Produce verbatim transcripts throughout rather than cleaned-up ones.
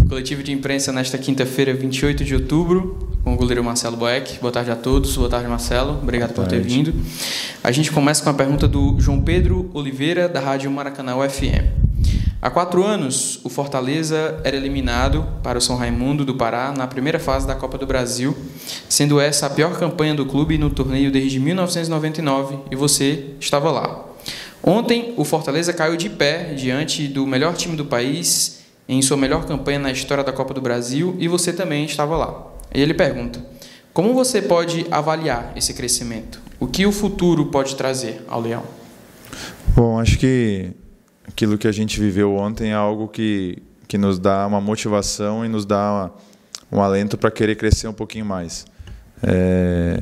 Coletivo de imprensa nesta quinta-feira, vinte e oito de outubro, com o goleiro Marcelo Boeck. Boa tarde a todos. Boa tarde, Marcelo. Obrigado por ter vindo. A gente começa com a pergunta do João Pedro Oliveira, da Rádio Maracanã U F M. Há quatro anos, o Fortaleza era eliminado para o São Raimundo do Pará na primeira fase da Copa do Brasil, sendo essa a pior campanha do clube no torneio desde mil novecentos e noventa e nove, e você estava lá. Ontem, o Fortaleza caiu de pé diante do melhor time do país em sua melhor campanha na história da Copa do Brasil, e você também estava lá. E ele pergunta: como você pode avaliar esse crescimento? O que o futuro pode trazer ao Leão? Bom, acho que aquilo que a gente viveu ontem é algo que, que nos dá uma motivação e nos dá uma, um alento para querer crescer um pouquinho mais. É,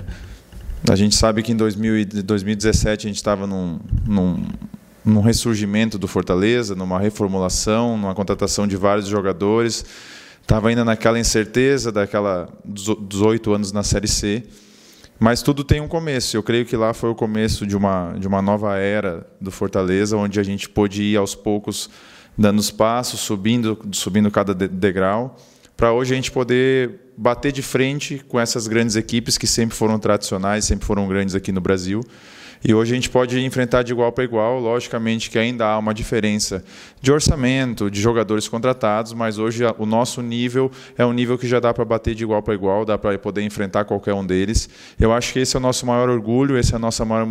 a gente sabe que em dois mil e dezessete a gente estava num, num, num ressurgimento do Fortaleza, numa reformulação, numa contratação de vários jogadores. Estava ainda naquela incerteza daquela dezoito anos na Série C. Mas tudo tem um começo. Eu creio que lá foi o começo de uma, de uma nova era do Fortaleza, onde a gente pôde ir aos poucos dando os passos, subindo, subindo cada degrau, para hoje a gente poder bater de frente com essas grandes equipes que sempre foram tradicionais, sempre foram grandes aqui no Brasil. E hoje a gente pode enfrentar de igual para igual. Logicamente que ainda há uma diferença de orçamento, de jogadores contratados, mas hoje o nosso nível é um nível que já dá para bater de igual para igual, dá para poder enfrentar qualquer um deles. Eu acho que esse é o nosso maior orgulho, essa é a nossa maior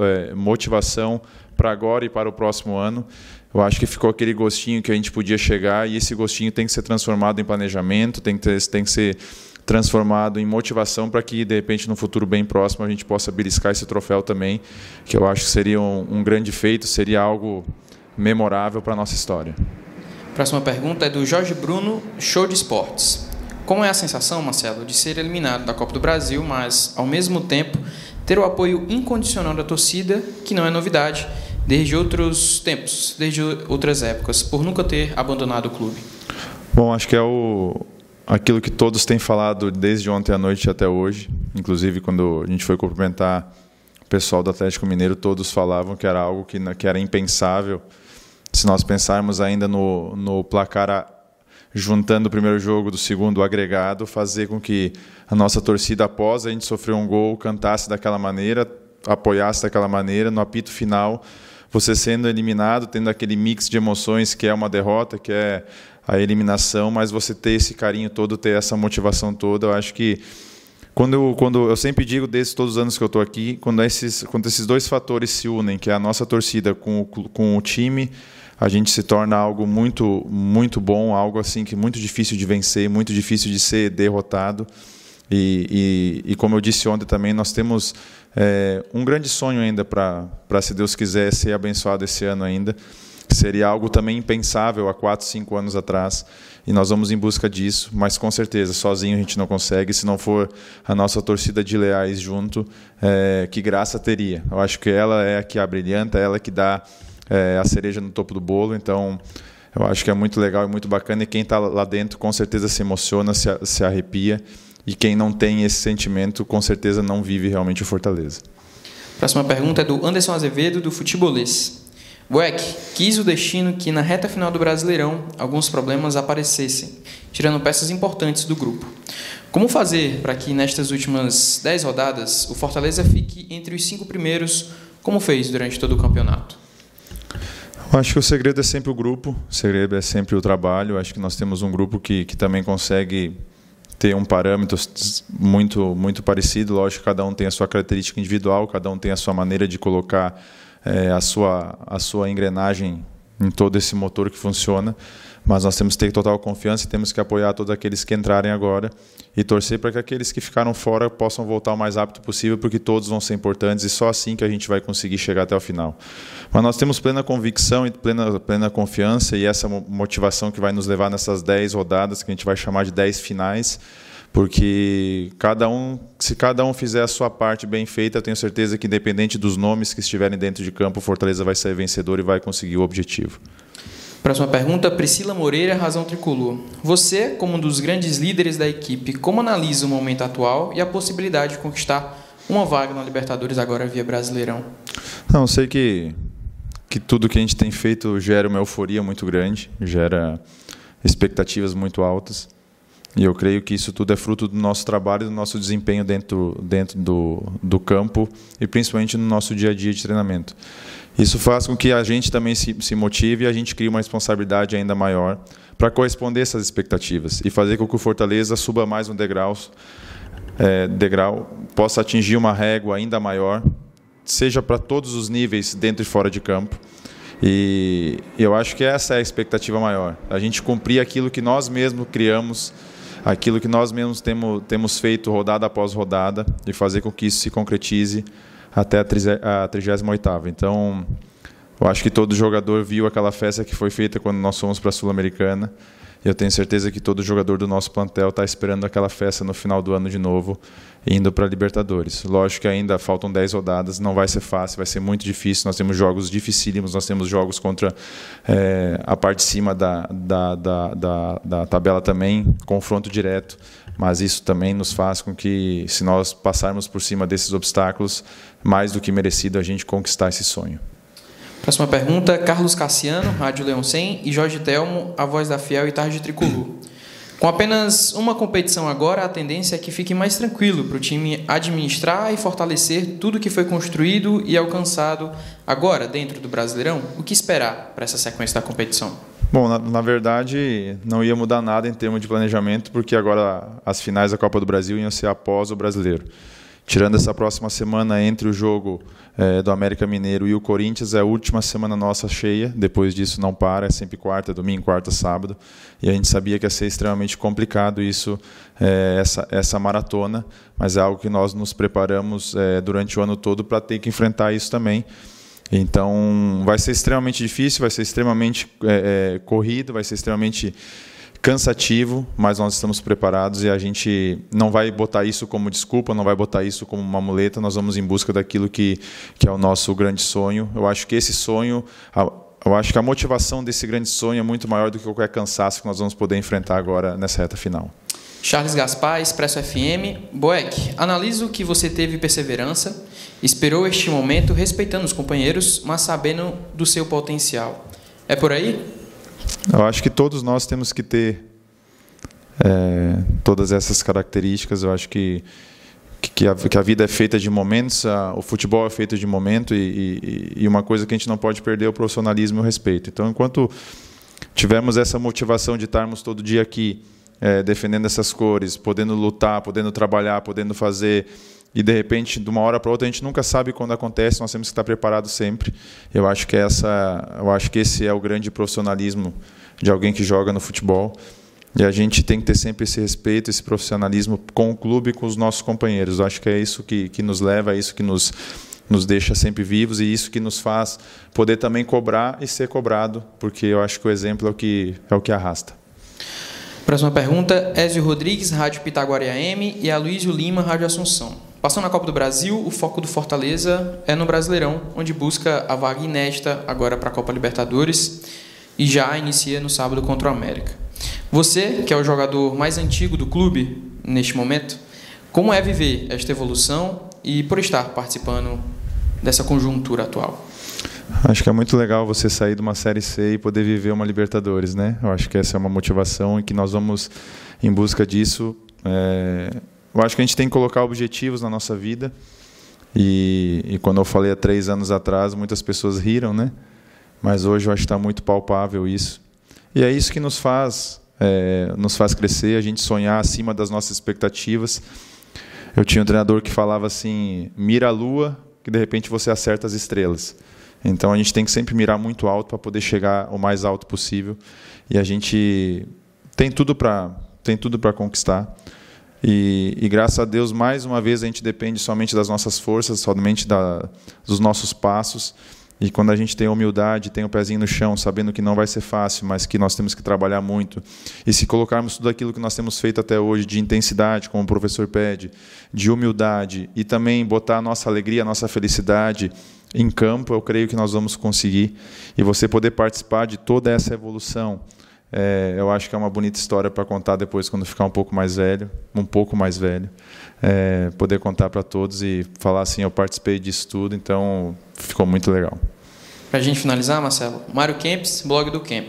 motivação para agora e para o próximo ano. Eu acho que ficou aquele gostinho que a gente podia chegar, e esse gostinho tem que ser transformado em planejamento, tem que, ter, tem que ser transformado em motivação para que, de repente, no futuro bem próximo, a gente possa beliscar esse troféu também, que eu acho que seria um, um grande feito, seria algo memorável para a nossa história. Próxima pergunta é do Jorge Bruno, Show de Esportes. Como é a sensação, Marcelo, de ser eliminado da Copa do Brasil, mas, ao mesmo tempo, ter o apoio incondicional da torcida, que não é novidade, desde outros tempos, desde outras épocas, por nunca ter abandonado o clube? Bom, acho que é o... aquilo que todos têm falado desde ontem à noite até hoje. Inclusive, quando a gente foi cumprimentar o pessoal do Atlético Mineiro, todos falavam que era algo que, que era impensável. Se nós pensarmos ainda no, no placar, a, juntando o primeiro jogo do segundo agregado, fazer com que a nossa torcida, após a gente sofrer um gol, cantasse daquela maneira, apoiasse daquela maneira, no apito final, você sendo eliminado, tendo aquele mix de emoções que é uma derrota, que é a eliminação, mas você ter esse carinho todo, ter essa motivação toda. Eu acho que quando eu, quando eu sempre digo, desde todos os anos que eu estou aqui, quando esses, quando esses dois fatores se unem, que é a nossa torcida com o, com o time, a gente se torna algo muito, muito bom, algo assim que muito difícil de vencer, muito difícil de ser derrotado. E, e, e como eu disse ontem também, nós temos é, um grande sonho ainda para, para, se Deus quiser, ser abençoado esse ano ainda. Seria algo também impensável há quatro, cinco anos atrás, e nós vamos em busca disso, mas com certeza, sozinho a gente não consegue, se não for a nossa torcida de leais junto, é, que graça teria. Eu acho que ela é a que abrilhanta, ela que dá é, a cereja no topo do bolo, então eu acho que é muito legal e muito bacana, e quem está lá dentro com certeza se emociona, se, se arrepia, e quem não tem esse sentimento com certeza não vive realmente o Fortaleza. Próxima pergunta é do Anderson Azevedo, do Futebolês. Boeck, quis o destino que na reta final do Brasileirão alguns problemas aparecessem, tirando peças importantes do grupo. Como fazer para que nestas últimas dez rodadas o Fortaleza fique entre os cinco primeiros, como fez durante todo o campeonato? Eu acho que o segredo é sempre o grupo, o segredo é sempre o trabalho. Eu acho que nós temos um grupo que, que também consegue ter um parâmetro muito, muito parecido. Lógico que cada um tem a sua característica individual, cada um tem a sua maneira de colocar É, a, sua, a sua engrenagem em todo esse motor que funciona, mas nós temos que ter total confiança e temos que apoiar todos aqueles que entrarem agora e torcer para que aqueles que ficaram fora possam voltar o mais rápido possível, porque todos vão ser importantes e só assim que a gente vai conseguir chegar até o final. Mas nós temos plena convicção e plena, plena confiança, e essa motivação que vai nos levar nessas dez rodadas, que a gente vai chamar de dez finais, porque cada um, se cada um fizer a sua parte bem feita, eu tenho certeza que, independente dos nomes que estiverem dentro de campo, o Fortaleza vai ser vencedor e vai conseguir o objetivo. Próxima pergunta, Priscila Moreira, Razão Tricolor. Você, como um dos grandes líderes da equipe, como analisa o momento atual e a possibilidade de conquistar uma vaga na Libertadores agora via Brasileirão? Não, eu sei que, que tudo que a gente tem feito gera uma euforia muito grande, gera expectativas muito altas. E eu creio que isso tudo é fruto do nosso trabalho e do nosso desempenho dentro, dentro do, do campo e principalmente no nosso dia a dia de treinamento. Isso faz com que a gente também se, se motive e a gente crie uma responsabilidade ainda maior para corresponder a essas expectativas e fazer com que o Fortaleza suba mais um degrau, é, degrau possa atingir uma régua ainda maior, seja para todos os níveis dentro e fora de campo. E eu acho que essa é a expectativa maior, a gente cumprir aquilo que nós mesmos criamos, aquilo que nós mesmos temos, temos feito rodada após rodada e fazer com que isso se concretize até a trigésima oitava. Então, eu acho que todo jogador viu aquela festa que foi feita quando nós fomos para a Sul-Americana. E eu tenho certeza que todo jogador do nosso plantel está esperando aquela festa no final do ano de novo, indo para a Libertadores. Lógico que ainda faltam dez rodadas, não vai ser fácil, vai ser muito difícil. Nós temos jogos dificílimos, nós temos jogos contra é, a parte de cima da, da, da, da, da tabela também, confronto direto. Mas isso também nos faz com que, se nós passarmos por cima desses obstáculos, mais do que merecido a gente conquistar esse sonho. Próxima pergunta, Carlos Cassiano, Rádio Leão cem, e Jorge Telmo, a voz da Fiel e Tarde Tricolor. Com apenas uma competição agora, a tendência é que fique mais tranquilo para o time administrar e fortalecer tudo que foi construído e alcançado agora dentro do Brasileirão. O que esperar para essa sequência da competição? Bom, na, na verdade, não ia mudar nada em termos de planejamento, porque agora as finais da Copa do Brasil iam ser após o Brasileiro. Tirando essa próxima semana entre o jogo é, do América Mineiro e o Corinthians, é a última semana nossa cheia. Depois disso não para, é sempre quarta, domingo, quarta, sábado. E a gente sabia que ia ser extremamente complicado isso, é, essa, essa maratona, mas é algo que nós nos preparamos é, durante o ano todo para ter que enfrentar isso também. Então vai ser extremamente difícil, vai ser extremamente é, é, corrido, vai ser extremamente cansativo, mas nós estamos preparados e a gente não vai botar isso como desculpa, não vai botar isso como uma muleta, nós vamos em busca daquilo que, que é o nosso grande sonho. Eu acho que esse sonho, eu acho que a motivação desse grande sonho é muito maior do que qualquer cansaço que nós vamos poder enfrentar agora nessa reta final. Charles Gaspar, Expresso F M. Boeck, analiso que você teve perseverança, esperou este momento respeitando os companheiros, mas sabendo do seu potencial. É por aí? Eu acho que todos nós temos que ter é, todas essas características. Eu acho que, que, a, que a vida é feita de momentos, a, o futebol é feito de momento e, e, e uma coisa que a gente não pode perder é o profissionalismo e o respeito. Então, enquanto tivermos essa motivação de estarmos todo dia aqui é, defendendo essas cores, podendo lutar, podendo trabalhar, podendo fazer, e de repente, de uma hora para outra, a gente nunca sabe quando acontece, nós temos que estar preparados sempre. Eu acho que essa, eu acho que esse é o grande profissionalismo de alguém que joga no futebol. E a gente tem que ter sempre esse respeito, esse profissionalismo com o clube e com os nossos companheiros. Eu acho que é isso que, que nos leva, é isso que nos, nos deixa sempre vivos e isso que nos faz poder também cobrar e ser cobrado, porque eu acho que o exemplo é o que, é o que arrasta. Próxima pergunta, Ézio Rodrigues, Rádio Pitaguari A M, e Aloysio Lima, Rádio Assunção. Passando na Copa do Brasil, o foco do Fortaleza é no Brasileirão, onde busca a vaga inédita agora para a Copa Libertadores e já inicia no sábado contra o América. Você, que é o jogador mais antigo do clube neste momento, como é viver esta evolução e por estar participando dessa conjuntura atual? Acho que é muito legal você sair de uma Série C e poder viver uma Libertadores, né? Eu acho que essa é uma motivação e que nós vamos em busca disso. É... Eu acho que a gente tem que colocar objetivos na nossa vida e, e quando eu falei há três anos atrás, muitas pessoas riram, né? Mas hoje eu acho que está muito palpável isso. E é isso que nos faz, é, nos faz crescer, a gente sonhar acima das nossas expectativas. Eu tinha um treinador que falava assim, mira a lua, que de repente você acerta as estrelas. Então a gente tem que sempre mirar muito alto para poder chegar o mais alto possível. E a gente tem tudo para tem tudo para conquistar. E, e graças a Deus, mais uma vez, a gente depende somente das nossas forças, somente da, dos nossos passos. E quando a gente tem humildade, tem o pezinho no chão, sabendo que não vai ser fácil, mas que nós temos que trabalhar muito. E se colocarmos tudo aquilo que nós temos feito até hoje, de intensidade, como o professor pede, de humildade, e também botar a nossa alegria, a nossa felicidade em campo, eu creio que nós vamos conseguir. E você poder participar de toda essa evolução, É, eu acho que é uma bonita história para contar depois quando ficar um pouco mais velho, um pouco mais velho, é, poder contar para todos e falar assim, eu participei disso tudo, então ficou muito legal. Para a gente finalizar, Marcelo, Mário Kempis, blog do Kempis.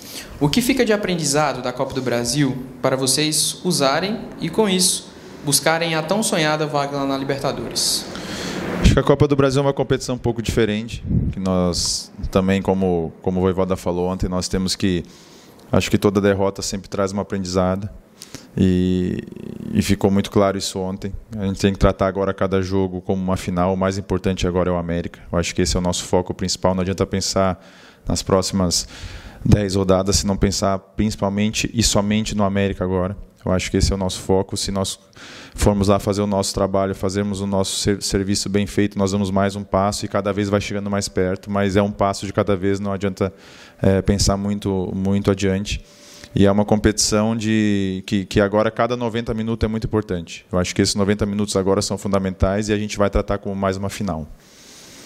O que fica de aprendizado da Copa do Brasil para vocês usarem e, com isso, buscarem a tão sonhada vaga na Libertadores? Acho que a Copa do Brasil é uma competição um pouco diferente, que nós também, como, como o Voivoda falou ontem, nós temos que, acho que toda derrota sempre traz uma aprendizado, e, e ficou muito claro isso ontem. A gente tem que tratar agora cada jogo como uma final, o mais importante agora é o América. Eu acho que esse é o nosso foco principal, não adianta pensar nas próximas dez rodadas se não pensar principalmente e somente no América agora. Eu acho que esse é o nosso foco. Se nós formos lá fazer o nosso trabalho, fazermos o nosso ser, serviço bem feito, nós damos mais um passo e cada vez vai chegando mais perto, mas é um passo de cada vez, não adianta é, pensar muito, muito adiante. E é uma competição de, que, que agora cada noventa minutos é muito importante. Eu acho que esses noventa minutos agora são fundamentais e a gente vai tratar como mais uma final.